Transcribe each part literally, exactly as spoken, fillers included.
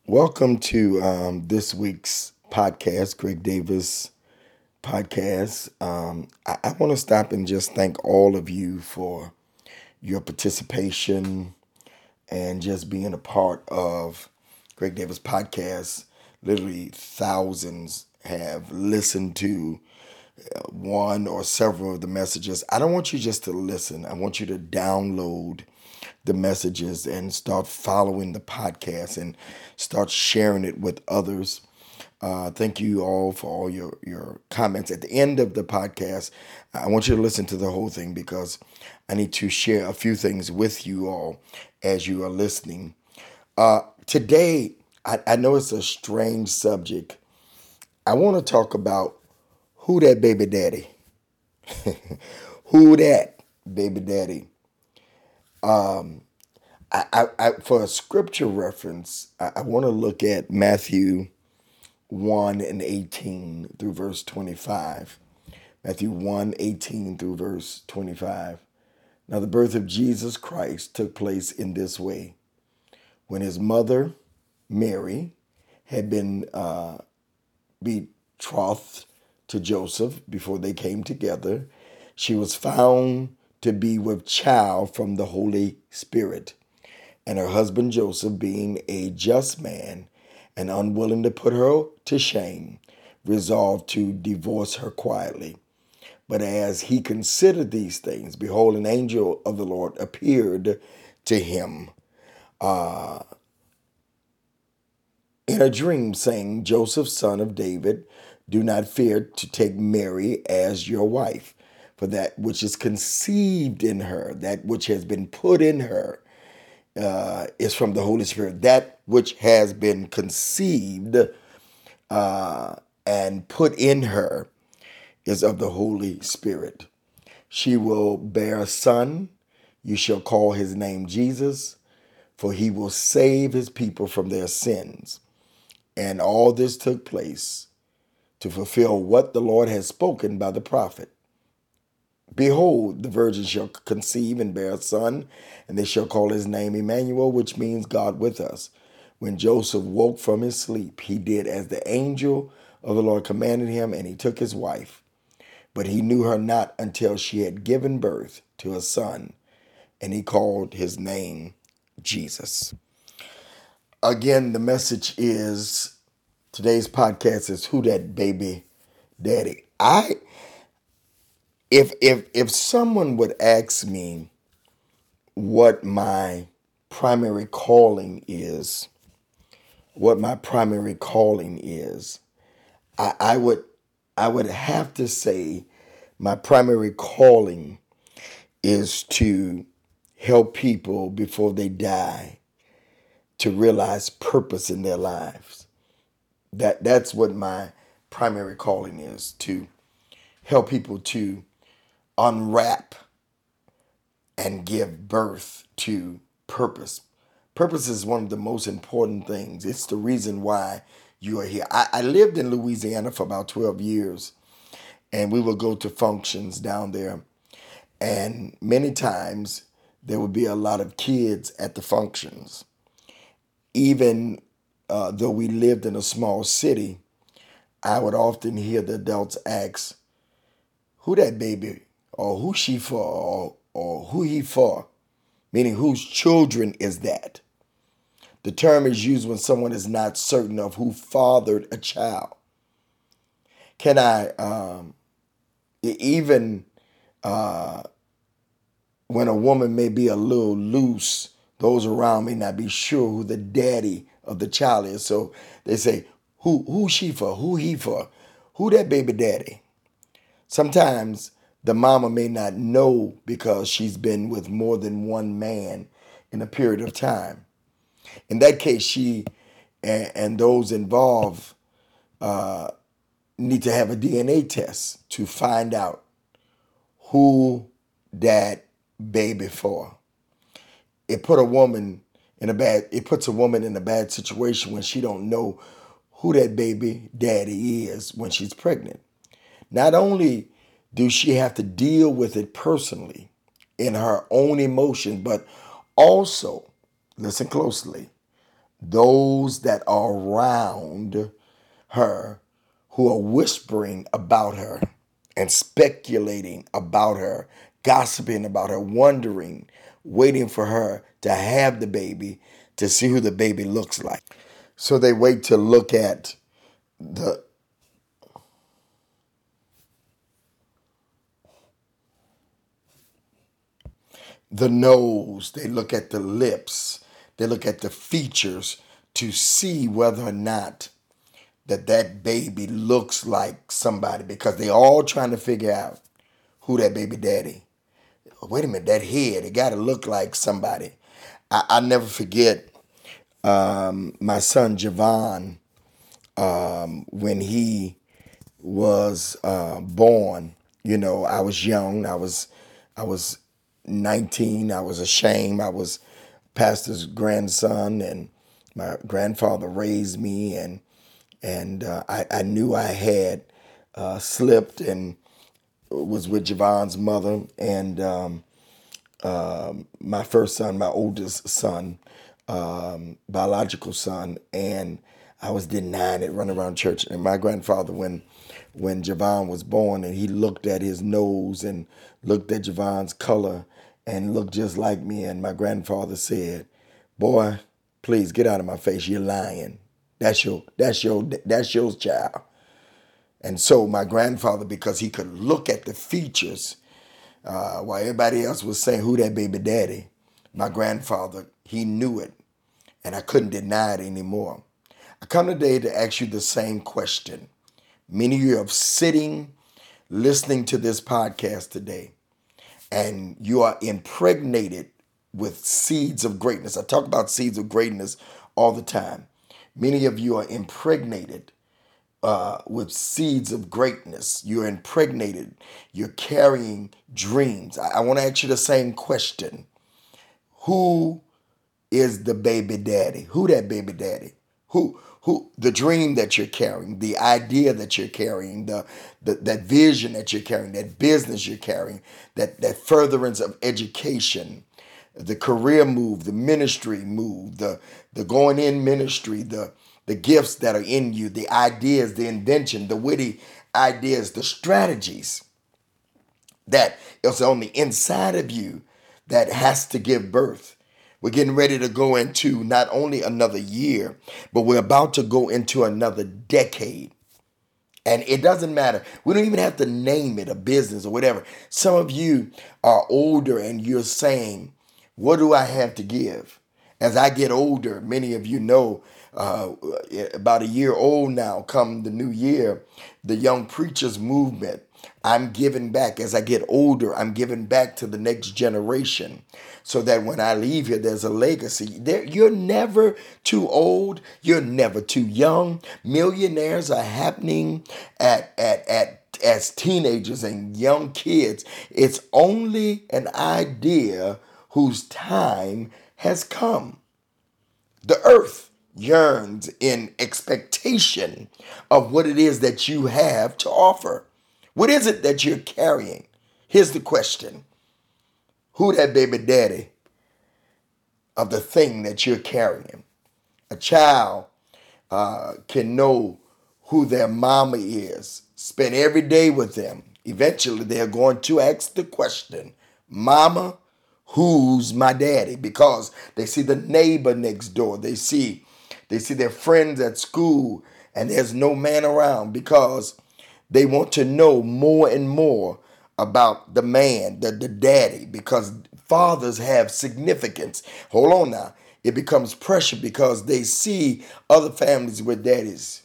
Welcome to um, this week's podcast, Greg Davis podcast. Um, I, I want to stop and just thank all of you for your participation and just being a part of Greg Davis podcast. Literally, thousands have listened to uh, one or several of the messages. I don't want you just to listen, I want you to download the messages and start following the podcast and start sharing it with others. Uh, thank you all for all your, your comments. At the end of the podcast, I want you to listen to the whole thing because I need to share a few things with you all as you are listening. Uh, today, I, I know it's a strange subject. I want to talk about who that baby daddy. Who that baby daddy. Um, I, I, I, for a scripture reference, I, I want to look at Matthew one and eighteen through verse twenty-five. Matthew one, eighteen through verse twenty-five. Now the birth of Jesus Christ took place in this way. When his mother, Mary, had been uh, betrothed to Joseph before they came together, she was found to be with child from the Holy Spirit. And her husband Joseph, being a just man and unwilling to put her to shame, resolved to divorce her quietly. But as he considered these things, behold, an angel of the Lord appeared to him uh, in a dream, saying, Joseph, son of David, do not fear to take Mary as your wife, for that which is conceived in her, that which has been put in her, Uh, is from the Holy Spirit. That which has been conceived uh, and put in her is of the Holy Spirit. She will bear a son. You shall call his name Jesus, for he will save his people from their sins. And all this took place to fulfill what the Lord has spoken by the prophet. Behold, the virgin shall conceive and bear a son, and they shall call his name Emmanuel, which means God with us. When Joseph woke from his sleep, he did as the angel of the Lord commanded him, and he took his wife. But he knew her not until she had given birth to a son, and he called his name Jesus. Again, the message is, today's podcast is Who That Baby Daddy. I If if if someone would ask me what my primary calling is, what my primary calling is, I, I would I would have to say my primary calling is to help people before they die to realize purpose in their lives. That that's what my primary calling is, to help people to unwrap and give birth to purpose. Purpose is one of the most important things. It's the reason why you are here. I, I lived in Louisiana for about twelve years, and we would go to functions down there. And many times there would be a lot of kids at the functions. Even uh, though we lived in a small city, I would often hear the adults ask, who that baby, or who she for, or, or who he for, meaning whose children is that? The term is used when someone is not certain of who fathered a child. Can I, um, e- even uh, when a woman may be a little loose, those around may not be sure who the daddy of the child is. So they say, who, who she for, who he for, who that baby daddy? Sometimes the mama may not know because she's been with more than one man in a period of time. In that case, she and, and those involved uh, need to have a D N A test to find out who that baby for. It put a woman in a bad. It puts a woman in a bad situation when she don't know who that baby daddy is when she's pregnant. Not only do she have to deal with it personally in her own emotion, but also, listen closely, those that are around her who are whispering about her and speculating about her, gossiping about her, wondering, waiting for her to have the baby to see who the baby looks like. So they wait to look at the the nose, they look at the lips, they look at the features to see whether or not that that baby looks like somebody, because they all trying to figure out who that baby daddy. Wait a minute, that head, it got to look like somebody. I, I never forget um, my son Javon, um, when he was uh, born. You know, I was young. I was, I was nineteen. I was ashamed. I was pastor's grandson, and my grandfather raised me, and and uh, I, I knew I had uh, slipped and was with Javon's mother, and um, um, my first son, my oldest son, um, biological son, and I was denying it, running around church. And my grandfather, when when Javon was born, and he looked at his nose and looked at Javon's color and looked just like me, and my grandfather said, "Boy, please get out of my face. You're lying. That's your that's your that's your child." And so my grandfather, because he could look at the features, uh, while everybody else was saying who that baby daddy, my grandfather, he knew it, and I couldn't deny it anymore. I come today to ask you the same question. Many of you are sitting, listening to this podcast today, and you are impregnated with seeds of greatness. I talk about seeds of greatness all the time. Many of you are impregnated uh, with seeds of greatness. You're impregnated. You're carrying dreams. I, I want to ask you the same question. Who is the baby daddy? Who that baby daddy? Who who the dream that you're carrying, the idea that you're carrying, the, the that vision that you're carrying, that business you're carrying, that that furtherance of education, the career move, the ministry move, the the going in ministry, the the gifts that are in you, the ideas, the invention, the witty ideas, the strategies that is on the inside of you that has to give birth. We're getting ready to go into not only another year, but we're about to go into another decade. And it doesn't matter. We don't even have to name it a business or whatever. Some of you are older and you're saying, what do I have to give? As I get older, many of you know, uh, about a year old now, come the new year, the Young Preachers Movement, I'm giving back. As I get older, I'm giving back to the next generation so that when I leave here, there's a legacy. There, you're never too old. You're never too young. Millionaires are happening at, at, at as teenagers and young kids. It's only an idea whose time has come. The earth yearns in expectation of what it is that you have to offer. What is it that you're carrying? Here's the question. Who that baby daddy of the thing that you're carrying? A child uh, can know who their mama is, spend every day with them. Eventually, they're going to ask the question, Mama, who's my daddy? Because they see the neighbor next door. They see, they see their friends at school, and there's no man around because they want to know more and more about the man, the, the daddy, because fathers have significance. Hold on now. It becomes pressure because they see other families with daddies.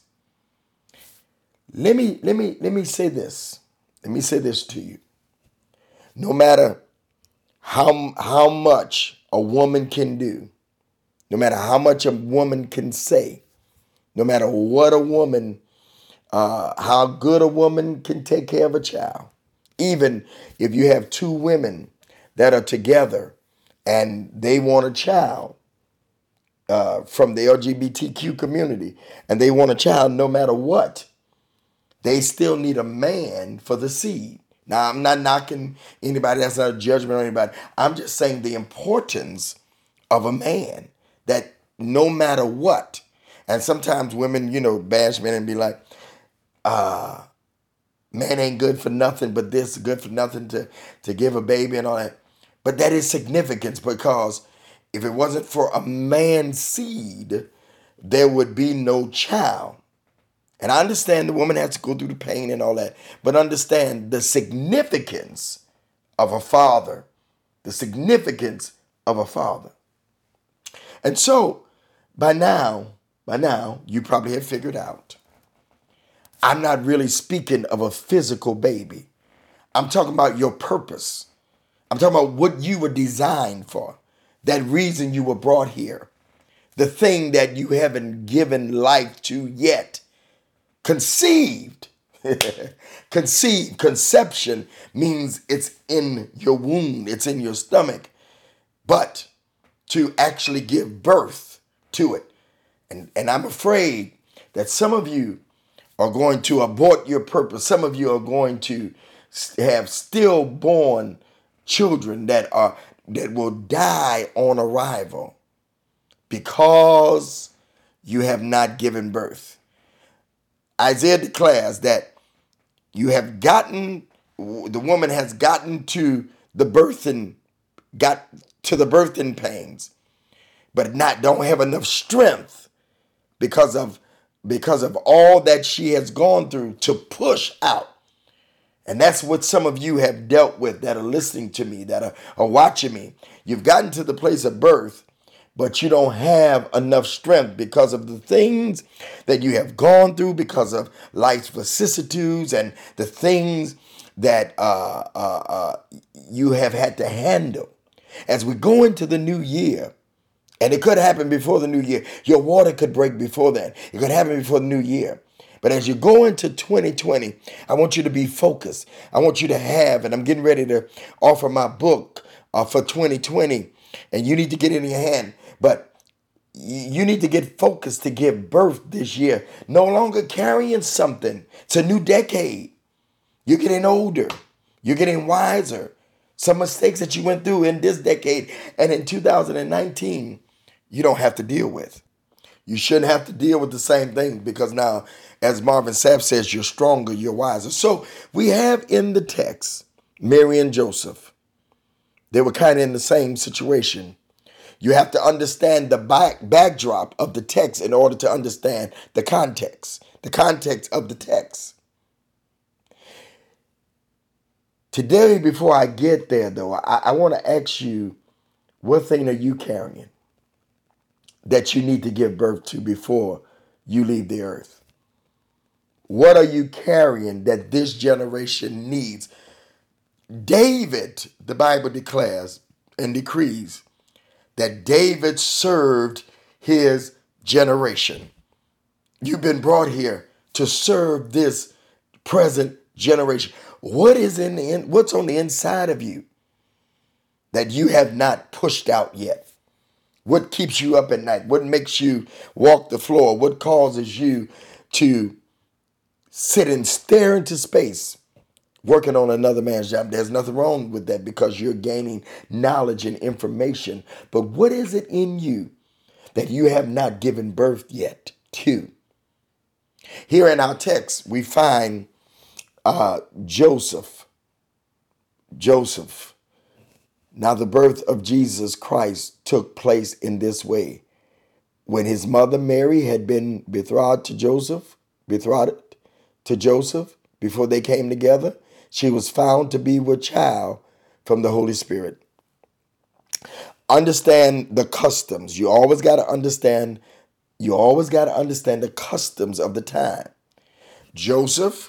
Let me, let me, let me say this. Let me say this to you. No matter how, how much a woman can do, no matter how much a woman can say, no matter what a woman Uh, how good a woman can take care of a child. Even if you have two women that are together and they want a child uh, from the L G B T Q community, and they want a child no matter what, they still need a man for the seed. Now, I'm not knocking anybody. That's not a judgment on anybody. I'm just saying the importance of a man, that no matter what. And sometimes women, you know, bash men and be like, uh, man ain't good for nothing, but this good for nothing to, to give a baby and all that. But that is significance, because if it wasn't for a man's seed, there would be no child. And I understand the woman has to go through the pain and all that, but understand the significance of a father, the significance of a father. And so by now, by now, you probably have figured out, I'm not really speaking of a physical baby. I'm talking about your purpose. I'm talking about what you were designed for, that reason you were brought here, the thing that you haven't given life to yet. Conceived. Conceived. Conception means it's in your womb, it's in your stomach. But to actually give birth to it. And, and I'm afraid that some of you are going to abort your purpose. Some of you are going to have stillborn children that are that will die on arrival because you have not given birth. Isaiah declares that you have gotten, the woman has gotten to the birthing, got to the birthing pains, but not don't have enough strength because of because of all that she has gone through to push out. And that's what some of you have dealt with that are listening to me, that are, are watching me. You've gotten to the place of birth, but you don't have enough strength because of the things that you have gone through, because of life's vicissitudes and the things that uh, uh, uh, you have had to handle. As we go into the new year, and it could happen before the new year. Your water could break before that. It could happen before the new year. But as you go into twenty twenty, I want you to be focused. I want you to have, and I'm getting ready to offer my book uh, for twenty twenty, and you need to get it in your hand. But you need to get focused to give birth this year. No longer carrying something. It's a new decade. You're getting older. You're getting wiser. Some mistakes that you went through in this decade and in two thousand nineteen, you don't have to deal with. You shouldn't have to deal with the same thing, because now, as Marvin Sapp says, you're stronger, you're wiser. So we have in the text, Mary and Joseph. They were kind of in the same situation. You have to understand the back, backdrop of the text in order to understand the context, the context of the text. Today, before I get there, though, I, I want to ask you, what thing are you carrying that you need to give birth to before you leave the earth? What are you carrying that this generation needs? David, the Bible declares and decrees that David served his generation. You've been brought here to serve this present generation. What is in the in, what's on the inside of you that you have not pushed out yet? What keeps you up at night? What makes you walk the floor? What causes you to sit and stare into space working on another man's job? There's nothing wrong with that, because you're gaining knowledge and information. But what is it in you that you have not given birth yet to? Here in our text, we find uh, Joseph. Joseph. Now, the birth of Jesus Christ took place in this way. When his mother Mary had been betrothed to Joseph, betrothed to Joseph before they came together, she was found to be with child from the Holy Spirit. Understand the customs. You always got to understand, you always got to understand the customs of the time. Joseph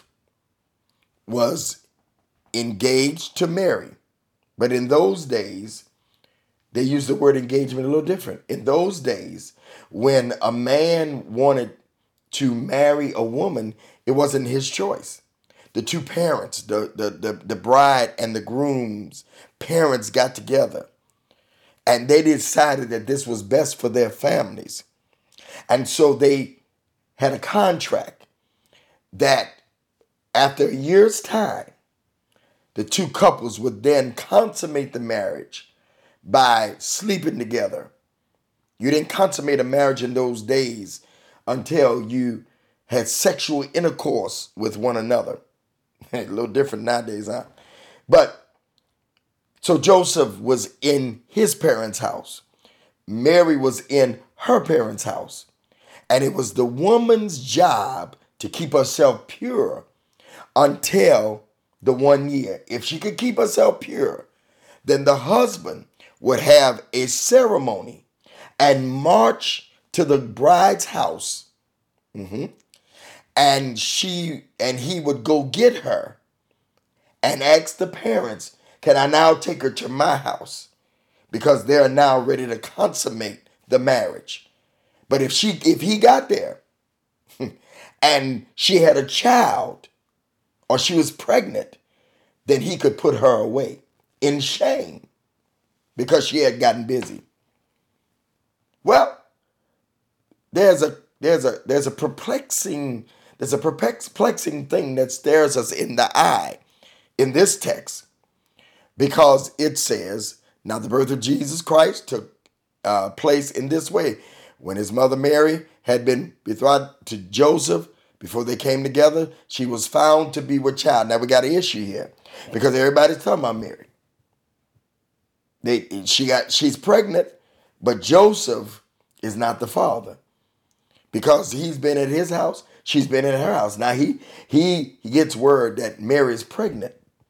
was engaged to Mary. But in those days, they used the word engagement a little different. In those days, when a man wanted to marry a woman, it wasn't his choice. The two parents, the, the, the, the bride and the groom's parents got together, and they decided that this was best for their families. And so they had a contract that after a year's time, the two couples would then consummate the marriage by sleeping together You didn't consummate a marriage in those days until you had sexual intercourse with one another. A little different nowadays, huh? But so Joseph was in his parents' house. Mary was in her parents' house. And it was the woman's job to keep herself pure until the one year. If she could keep herself pure, then the husband would have a ceremony and march to the bride's house. Mm-hmm. And she and he would go get her and ask the parents, can I now take her to my house? Because they're now ready to consummate the marriage. But if she if he got there and she had a child or she was pregnant, then he could put her away in shame because she had gotten busy. Well, there's a there's a there's a perplexing there's a perplexing thing that stares us in the eye in this text, because it says, now the birth of Jesus Christ took uh, place in this way. When his mother Mary had been betrothed to Joseph, before they came together, she was found to be with child. Now we got an issue here because everybody's talking about Mary. They she got she's pregnant, but Joseph is not the father because he's been at his house. She's been in her house. Now he he he gets word that Mary is pregnant.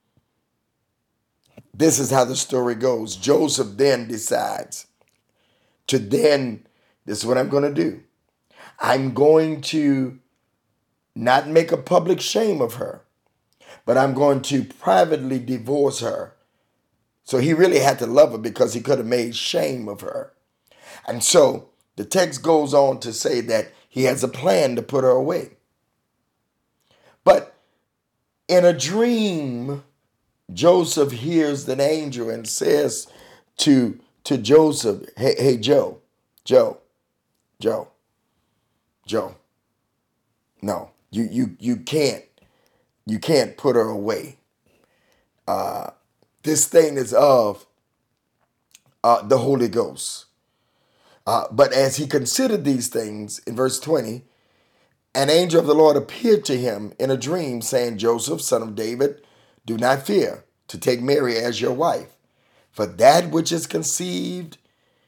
This is how the story goes. Joseph then decides to then, this is what I'm going to do. I'm going to not make a public shame of her, but I'm going to privately divorce her. So he really had to love her because he could have made shame of her. And so the text goes on to say that he has a plan to put her away. But in a dream, Joseph hears an angel and says to, to Joseph, hey, hey, Joe, Joe, Joe, Joe, no, you, you, you can't, you can't put her away. Uh, this thing is of uh, the Holy Ghost. Uh, but as he considered these things, in verse twenty, an angel of the Lord appeared to him in a dream, saying, Joseph, son of David, do not fear to take Mary as your wife, for that which is conceived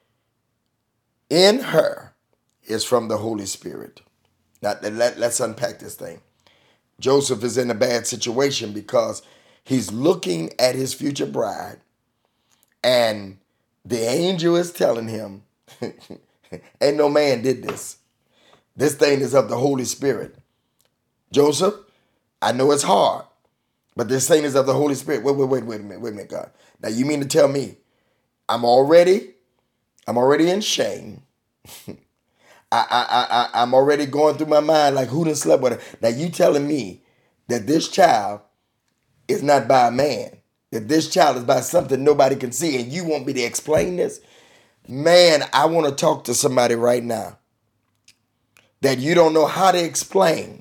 in her is from the Holy Spirit. Now, let, let's unpack this thing. Joseph is in a bad situation because he's looking at his future bride, and the angel is telling him, ain't no man did this. This thing is of the Holy Spirit. Joseph, I know it's hard, but this thing is of the Holy Spirit. Wait, wait, wait, wait a minute, wait a minute, God. Now you mean to tell me I'm already, I'm already in shame. I, I, I, I'm already going through my mind like who done slept with her. Now you telling me that this child is not by a man, that this child is by something nobody can see, and you want me to explain this? Man, I want to talk to somebody right now that you don't know how to explain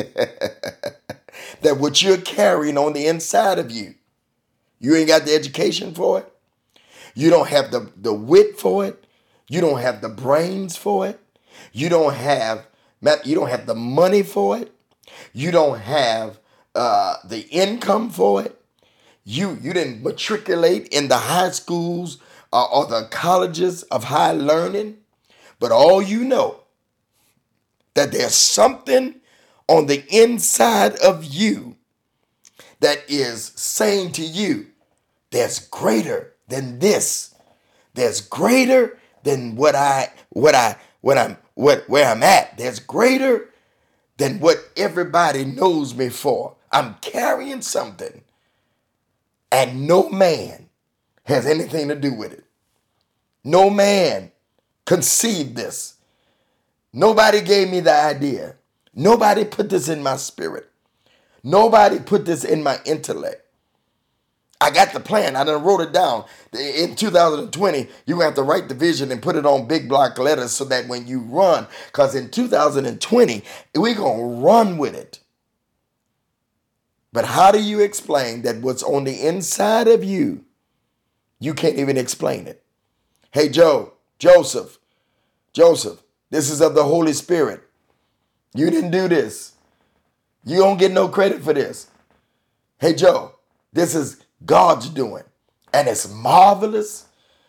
that what you're carrying on the inside of you, you ain't got the education for it. You don't have the, the wit for it. You don't have the brains for it. You don't have you don't have the money for it. You don't have uh, the income for it. You you didn't matriculate in the high schools uh, or the colleges of high learning, but all you know that there's something on the inside of you that is saying to you, there's greater than this. There's greater than what I what I what I'm what where I'm at. There's greater than what everybody knows me for. I'm carrying something, and no man has anything to do with it. No man conceived this. Nobody gave me the idea. Nobody put this in my spirit. Nobody put this in my intellect. I got the plan. I done wrote it down. In two thousand twenty, you're going to have to write the vision and put it on big block letters so that when you run, because in two thousand twenty, we're going to run with it. But how do you explain that what's on the inside of you, you can't even explain it? Hey, Joe, Joseph, Joseph, this is of the Holy Spirit. You didn't do this. You don't get no credit for this. Hey, Joe, this is God's doing. And it's marvelous.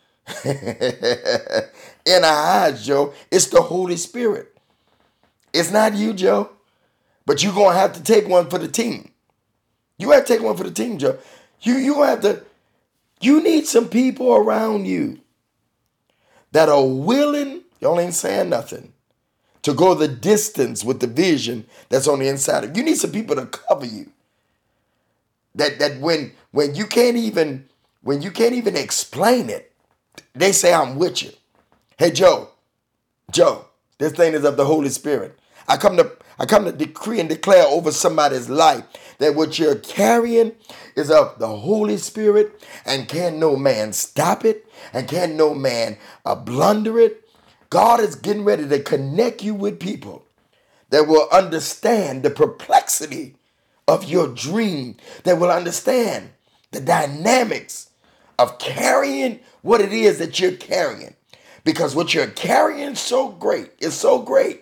In our eyes, Joe, it's the Holy Spirit. It's not you, Joe. But you're going to have to take one for the team. You have to take one for the team, Joe. You, you have to, you need some people around you that are willing, y'all ain't saying nothing, to go the distance with the vision that's on the inside of you. You need some people to cover you. That that when when you can't even when you can't even explain it, they say, I'm with you. Hey, Joe, Joe, this thing is of the Holy Spirit. I come to I come to decree and declare over somebody's life that what you're carrying is of the Holy Spirit, and can no man stop it, and can no man uh, blunder it. God is getting ready to connect you with people that will understand the perplexity of your dream, that will understand the dynamics of carrying what it is that you're carrying. Because what you're carrying is so great, it's so great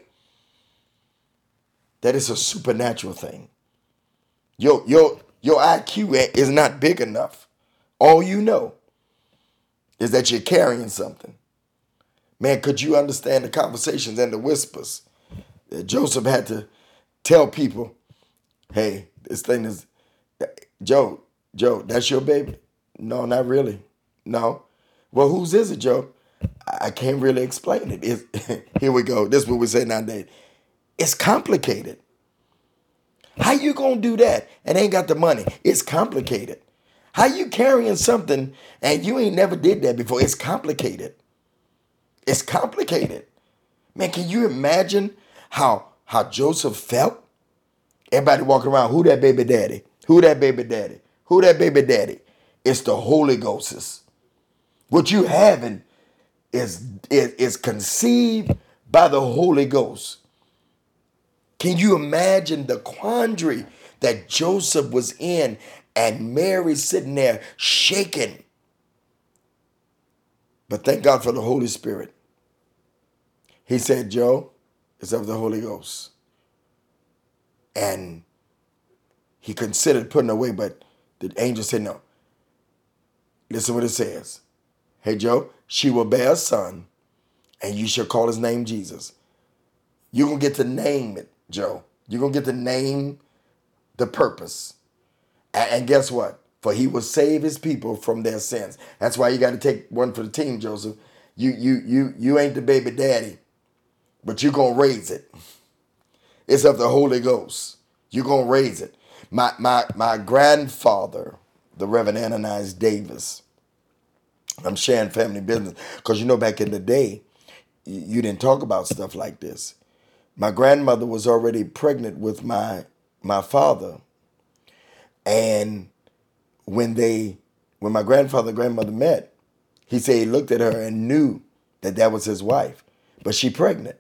that it's a supernatural thing. Your, your, your I Q is not big enough. All you know is that you're carrying something. Man, could you understand the conversations and the whispers that Joseph had to tell people, hey, this thing is, Joe, Joe, that's your baby? No, not really. No. Well, whose is it, Joe? I can't really explain it. It's, here we go. This is what we say nowadays. It's complicated. How you gonna do that and ain't got the money? It's complicated. How you carrying something and you ain't never did that before? It's complicated. It's complicated. Man, can you imagine how, how Joseph felt? Everybody walking around, who that baby daddy? Who that baby daddy? Who that baby daddy? It's the Holy Ghost. What you having is, is, is conceived by the Holy Ghost. Can you imagine the quandary that Joseph was in and Mary sitting there shaking? But thank God for the Holy Spirit. He said, Joe, it's of the Holy Ghost. And he considered putting away, but the angel said no. Listen what it says. Hey, Joe, she will bear a son, and you shall call his name Jesus. You're going to get to name it, Joe. You're going to get to name the purpose. And guess what? For he will save his people from their sins. That's why you got to take one for the team, Joseph. You, you, you, you ain't the baby daddy, but you're going to raise it. It's of the Holy Ghost. You're going to raise it. My, my, my grandfather, the Reverend Ananias Davis, I'm sharing family business because, you know, back in the day, you didn't talk about stuff like this. My grandmother was already pregnant with my my father. And when they, when my grandfather and grandmother met, he said he looked at her and knew that that was his wife, but she pregnant.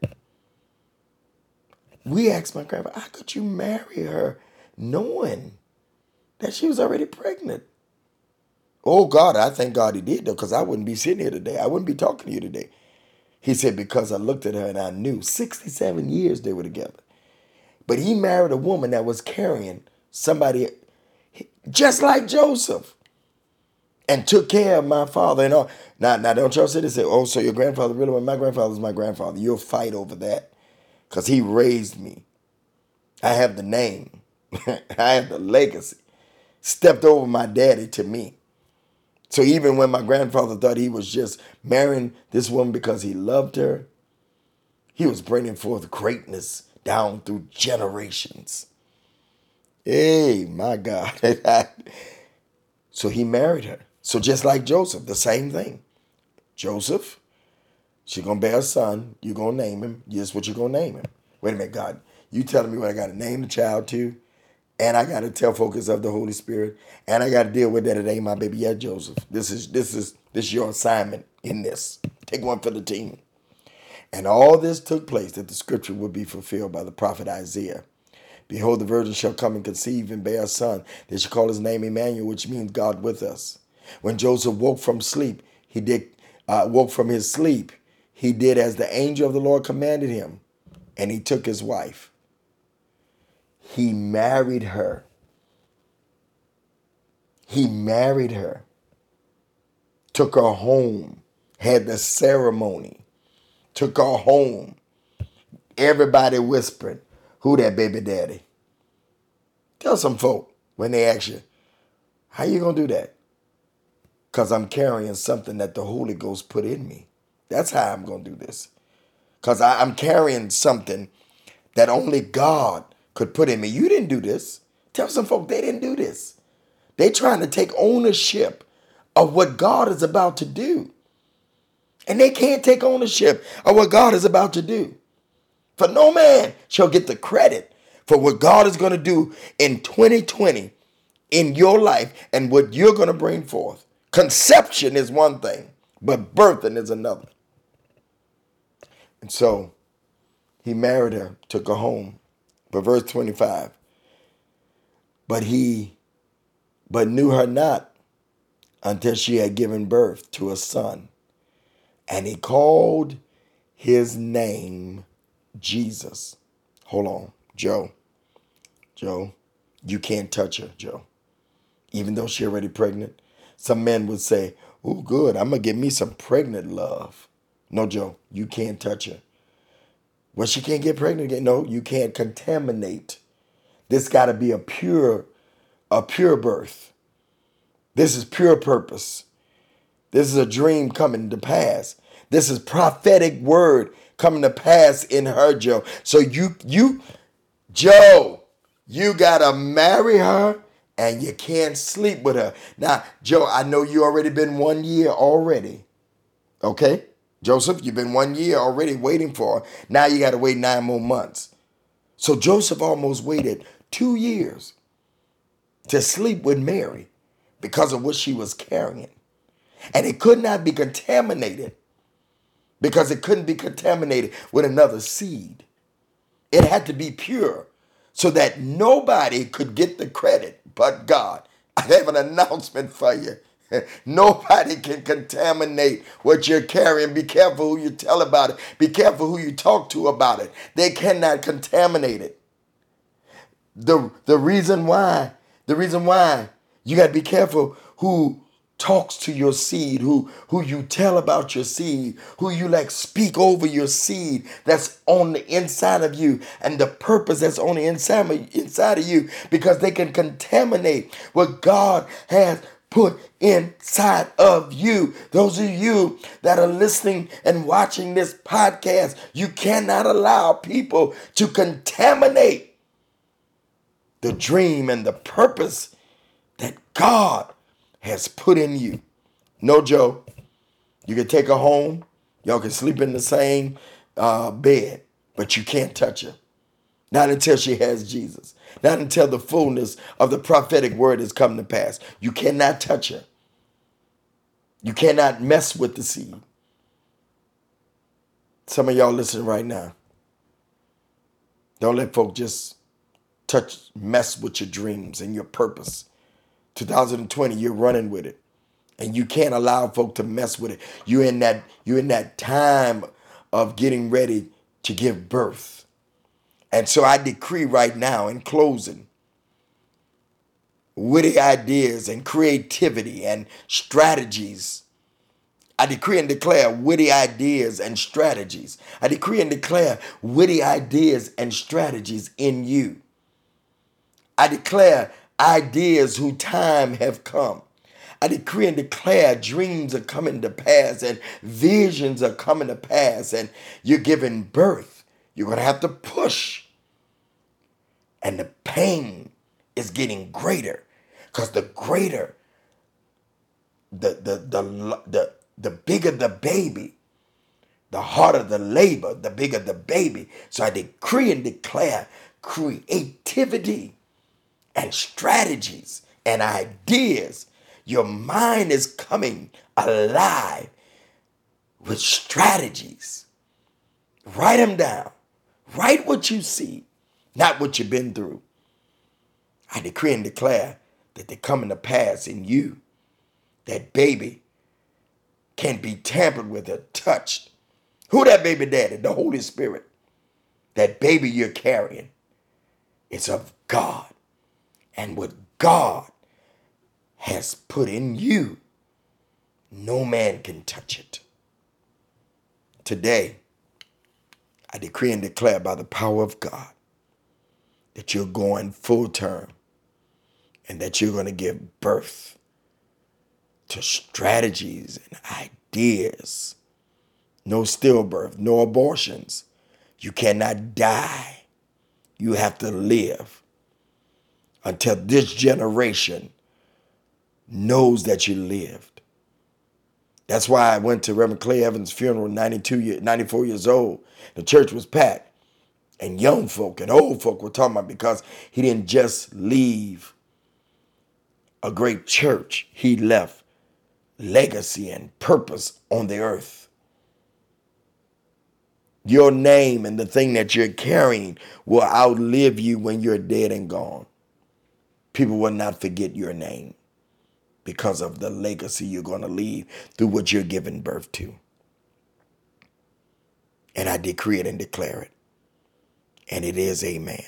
We asked my grandfather, how could you marry her knowing that she was already pregnant? Oh, God, I thank God he did, though, because I wouldn't be sitting here today. I wouldn't be talking to you today. He said, because I looked at her and I knew. sixty-seven years they were together. But he married a woman that was carrying somebody just like Joseph and took care of my father and all. Now, now don't y'all sit and say, oh, so your grandfather really was my grandfather was my grandfather. You'll fight over that because he raised me. I have the name. I have the legacy. Stepped over my daddy to me. So even when my grandfather thought he was just marrying this woman because he loved her, he was bringing forth greatness down through generations. Hey, my God. So he married her. So just like Joseph, the same thing. Joseph, she's going to bear a son. You're going to name him. This is what you're going to name him. Wait a minute, God. You telling me what I got to name the child to? And I got to tell focus of the Holy Spirit. And I got to deal with that. It ain't my baby yet, Joseph. This is this is this is your assignment in this. Take one for the team. And all this took place that the scripture would be fulfilled by the prophet Isaiah. Behold, the virgin shall come and conceive and bear a son. They shall call his name Emmanuel, which means God with us. When Joseph woke from sleep, he did uh, woke from his sleep. he did as the angel of the Lord commanded him, and he took his wife. He married her. He married her, took her home, had the ceremony, took her home. Everybody whispering, who that baby daddy? Tell some folk when they ask you, how you going to do that? Because I'm carrying something that the Holy Ghost put in me. That's how I'm going to do this. Because I'm carrying something that only God could put in me. You didn't do this. Tell some folk they didn't do this. They trying to take ownership of what God is about to do. And they can't take ownership of what God is about to do. For no man shall get the credit for what God is going to do in twenty twenty in your life and what you're going to bring forth. Conception is one thing, but birthing is another. And so he married her, took her home. But verse twenty-five, but he, but knew her not until she had given birth to a son. And he called his name Jesus. Hold on, Joe. Joe, you can't touch her, Joe. Even though she's already pregnant. Some men would say, oh, good, I'm going to get me some pregnant love. No, Joe, you can't touch her. Well, she can't get pregnant again. No, you can't contaminate. This got to be a pure, a pure birth. This is pure purpose. This is a dream coming to pass. This is prophetic word coming to pass in her, Joe. So you, you, Joe, you got to marry her and you can't sleep with her. Now, Joe, I know you already been one year already. Okay? Joseph, you've been one year already waiting for her. Now you got to wait nine more months. So Joseph almost waited two years to sleep with Mary because of what she was carrying. And it could not be contaminated because it couldn't be contaminated with another seed. It had to be pure so that nobody could get the credit but God. I have an announcement for you. Nobody can contaminate what you're carrying. Be careful who you tell about it. Be careful who you talk to about it. They cannot contaminate it. The, the reason why, the reason why you got to be careful who talks to your seed, who, who you tell about your seed, who you like speak over your seed that's on the inside of you and the purpose that's on the inside of, inside of you, because they can contaminate what God has put inside of you. Those of you that are listening and watching this podcast, you cannot allow people to contaminate the dream and the purpose that God has put in you. No, Joe, you can take her home. Y'all can sleep in the same uh, bed, but you can't touch her. Not until she has Jesus. Not until the fullness of the prophetic word has come to pass. You cannot touch her. You cannot mess with the seed. Some of y'all listening right now. Don't let folk just touch, mess with your dreams and your purpose. two thousand twenty, you're running with it. And you can't allow folk to mess with it. You're in that, you're in that time of getting ready to give birth. And so I decree right now in closing, witty ideas and creativity and strategies. I decree and declare witty ideas and strategies. I decree and declare witty ideas and strategies in you. I declare ideas whose time have come. I decree and declare dreams are coming to pass and visions are coming to pass and you're giving birth. You're going to have to push. And the pain is getting greater because the greater, the, the, the, the, the bigger the baby, the harder the labor, the bigger the baby. So I decree and declare creativity and strategies and ideas. Your mind is coming alive with strategies. Write them down. Write what you see, not what you've been through. I decree and declare that they're coming to pass in you. That baby can't be tampered with or touched. Who that baby daddy? The Holy Spirit. That baby you're carrying is of God. And what God has put in you, no man can touch it. Today, I decree and declare by the power of God that you're going full term and that you're going to give birth to strategies and ideas. No stillbirth, no abortions. You cannot die. You have to live until this generation knows that you lived. That's why I went to Reverend Clay Evans' funeral, ninety-two, year, ninety-four years old. The church was packed. And young folk and old folk were talking about, because he didn't just leave a great church. He left legacy and purpose on the earth. Your name and the thing that you're carrying will outlive you when you're dead and gone. People will not forget your name because of the legacy you're going to leave through what you're giving birth to. And I decree it and declare it. And it is amen.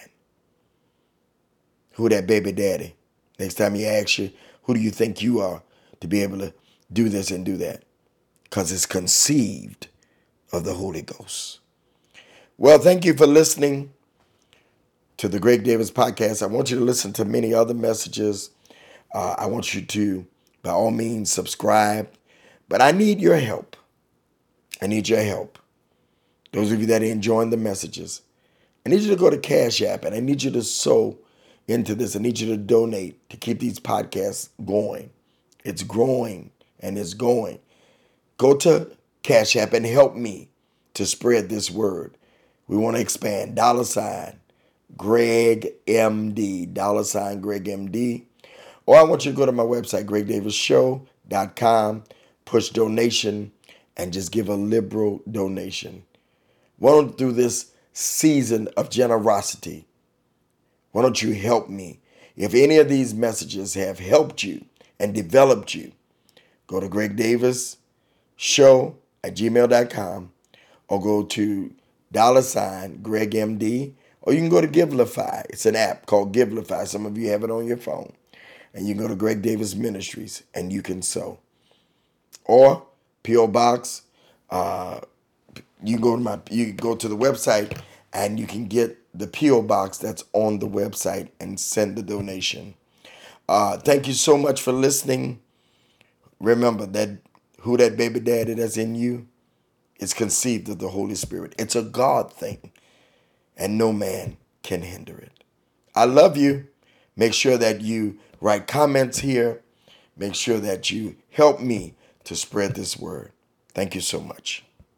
Who that baby daddy? Next time he asks you, who do you think you are to be able to do this and do that? Because it's conceived of the Holy Ghost. Well, thank you for listening to the Greg Davis podcast. I want you to listen to many other messages. Uh, I want you to, by all means, subscribe. But I need your help. I need your help. Those of you that are enjoying the messages, I need you to go to Cash App, and I need you to sow into this. I need you to donate to keep these podcasts going. It's growing and it's going. Go to Cash App and help me to spread this word. We want to expand. Dollar sign Greg M D. Dollar sign Greg M D. Or I want you to go to my website, greg davis show dot com, push donation, and just give a liberal donation. Why don't through this season of generosity, why don't you help me? If any of these messages have helped you and developed you, go to greg davis show at gmail dot com or go to dollar sign Greg M D, or you can go to Givelify. It's an app called Givelify. Some of you have it on your phone. And you can go to Greg Davis Ministries and you can sow. Or P O Box, uh, you can go to my you can go to the website and you can get the P O Box that's on the website and send the donation. Uh, thank you so much for listening. Remember that who that baby daddy that's in you is conceived of the Holy Spirit. It's a God thing, and no man can hinder it. I love you. Make sure that you write comments here. Make sure that you help me to spread this word. Thank you so much.